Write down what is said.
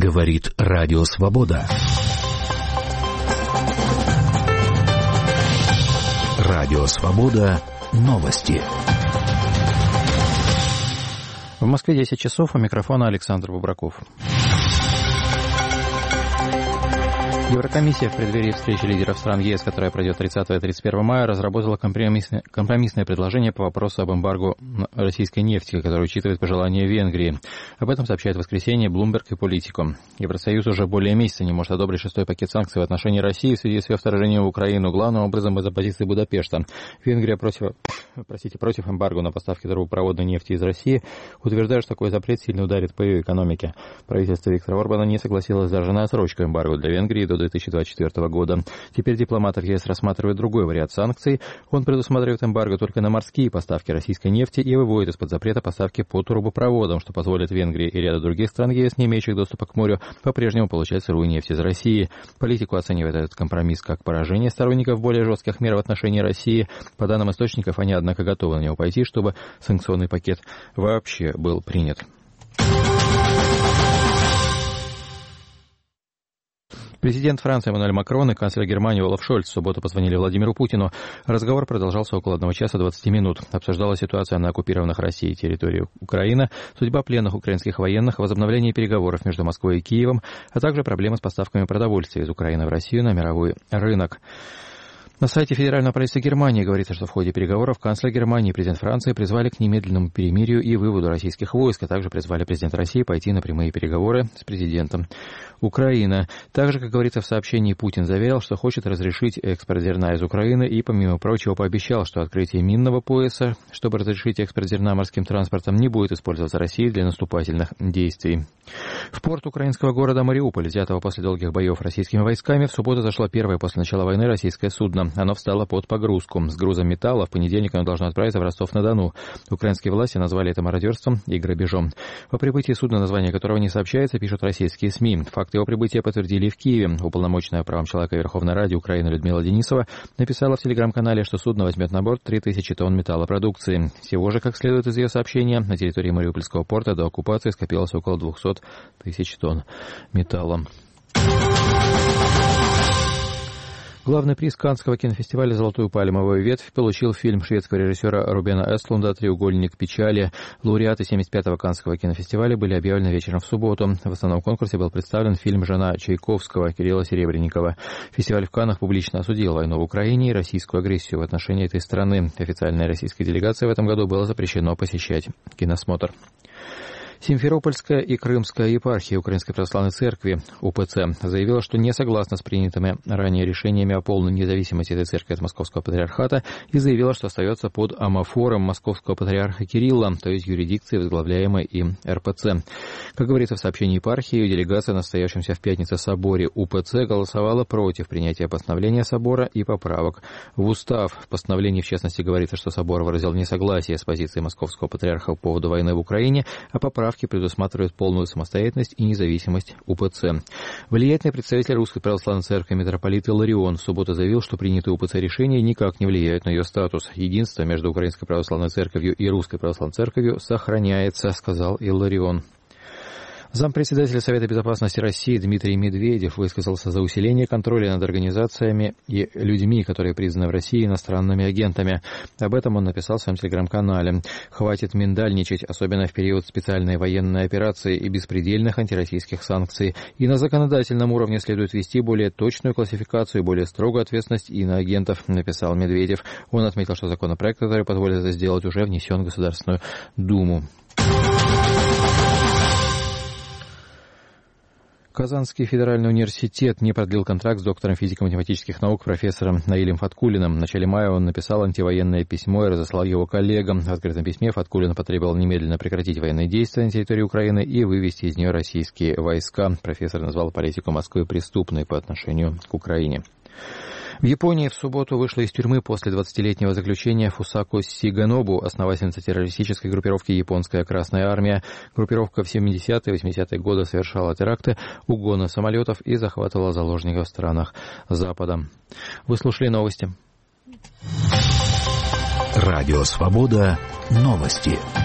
Говорит Радио Свобода. Радио Свобода. Новости. В Москве 10 часов, у микрофона Александр Бубраков. Еврокомиссия в преддверии встречи лидеров стран ЕС, которая пройдет 30 и 31 мая, разработала компромиссное предложение по вопросу об эмбарго российской нефти, которое учитывает пожелания Венгрии. Об этом сообщает в воскресенье Bloomberg и Politico. Евросоюз уже более месяца не может одобрить 6-й пакет санкций в отношении России в связи с ее вторжением в Украину, главным образом из-за позиции Будапешта. Венгрия против эмбарго на поставки трубопроводной нефти из России, утверждает, что такой запрет сильно ударит по ее экономике. Правительство Виктора Орбана не согласилось даже на отсрочку эмбарго для Венгрии до 2024 года. Теперь дипломаты в ЕС рассматривают другой вариант санкций. Он предусматривает эмбарго только на морские поставки российской нефти и выводит из-под запрета поставки по трубопроводам, что позволит Венгрии и ряду других стран ЕС, не имеющих доступа к морю, по-прежнему получать сырую нефть из России. Политику оценивает этот компромисс как поражение сторонников более жестких мер в отношении России. По данным источников, они, однако, готовы на него пойти, чтобы санкционный пакет вообще был принят. Президент Франции Эммануэль Макрон и канцлер Германии Олаф Шольц в субботу позвонили Владимиру Путину. Разговор продолжался около 1 часа 20 минут. Обсуждалась ситуация на оккупированных Россией территории Украины, судьба пленных украинских военных, возобновление переговоров между Москвой и Киевом, а также проблемы с поставками продовольствия из Украины в Россию на мировой рынок. На сайте Федерального правительства Германии говорится, что в ходе переговоров канцлер Германии и президент Франции призвали к немедленному перемирию и выводу российских войск, а также призвали президента России пойти на прямые переговоры с президентом Украины. Также, как говорится в сообщении, Путин заверил, что хочет разрешить экспорт зерна из Украины и, помимо прочего, пообещал, что открытие минного пояса, чтобы разрешить экспорт зерна морским транспортом, не будет использоваться Россией для наступательных действий. В порт украинского города Мариуполь, взятого после долгих боев российскими войсками, в субботу зашло первое после начала войны российское судно. Оно встало под погрузку. С грузом металла в понедельник оно должно отправиться в Ростов-на-Дону. Украинские власти назвали это мародерством и грабежом. По прибытии судна, название которого не сообщается, пишут российские СМИ. Факт его прибытия подтвердили в Киеве. Уполномоченная правам человека Верховной Ради Украины Людмила Денисова написала в телеграм-канале, что судно возьмет на борт 3000 тонн металлопродукции. Всего же, как следует из ее сообщения, на территории Мариупольского порта до оккупации скопилось около 200 тысяч тонн металла. Главный приз Каннского кинофестиваля «Золотую пальмовую ветвь» получил фильм шведского режиссера Рубена Эстлунда «Треугольник печали». Лауреаты 75-го Каннского кинофестиваля были объявлены вечером в субботу. В основном конкурсе был представлен фильм «Жена Чайковского» Кирилла Серебренникова. Фестиваль в Каннах публично осудил войну в Украине и российскую агрессию в отношении этой страны. Официальной российской делегации в этом году было запрещено посещать киносмотр. Симферопольская и Крымская епархия Украинской Православной Церкви УПЦ заявила, что не согласна с принятыми ранее решениями о полной независимости этой церкви от Московского патриархата и заявила, что остается под амофором Московского патриарха Кирилла, то есть юрисдикции, возглавляемой им РПЦ. Как говорится в сообщении епархии, ее делегация на состоявшемся в пятницу соборе УПЦ голосовала против принятия постановления собора и поправок в устав. В постановлении, в частности, говорится, что собор выразил несогласие с позицией Московского патриарха по поводу войны в Украине, а поправки предусматривают полную самостоятельность и независимость УПЦ. Влиятельный представитель Русской Православной Церкви митрополит Илларион в субботу заявил, что принятые УПЦ решения никак не влияют на ее статус. Единство между Украинской Православной Церковью и Русской Православной Церковью сохраняется, сказал Илларион. Зампредседателя Совета Безопасности России Дмитрий Медведев высказался за усиление контроля над организациями и людьми, которые признаны в России иностранными агентами. Об этом он написал в своем телеграм-канале. «Хватит миндальничать, особенно в период специальной военной операции и беспредельных антироссийских санкций. И на законодательном уровне следует вести более точную классификацию и более строгую ответственность иноагентов», написал Медведев. Он отметил, что законопроект, который позволит это сделать, уже внесен в Государственную Думу. Казанский федеральный университет не продлил контракт с доктором физико-математических наук профессором Наилем Фаткуллиным. В начале мая он написал антивоенное письмо и разослал его коллегам. В открытом письме Фаткуллин потребовал немедленно прекратить военные действия на территории Украины и вывести из нее российские войска. Профессор назвал политику Москвы преступной по отношению к Украине. В Японии в субботу вышла из тюрьмы после 20-летнего заключения Фусако Сиганобу, основательница террористической группировки «Японская Красная Армия». Группировка в 70-е и 80-е годы совершала теракты, угоны самолетов и захватывала заложников в странах Запада. Вы слушали новости. Радио «Свобода». Новости.